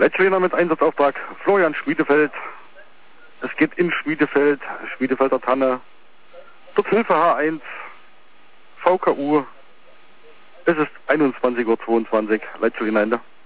Leitschwiner mit Einsatzauftrag Florian Schmiedefeld. Es geht in Schmiedefeld, Schmiedefelder Tanne. Dort Hilfe H1, VKU. Es ist 21:22 Uhr, Leitschwiner Ende.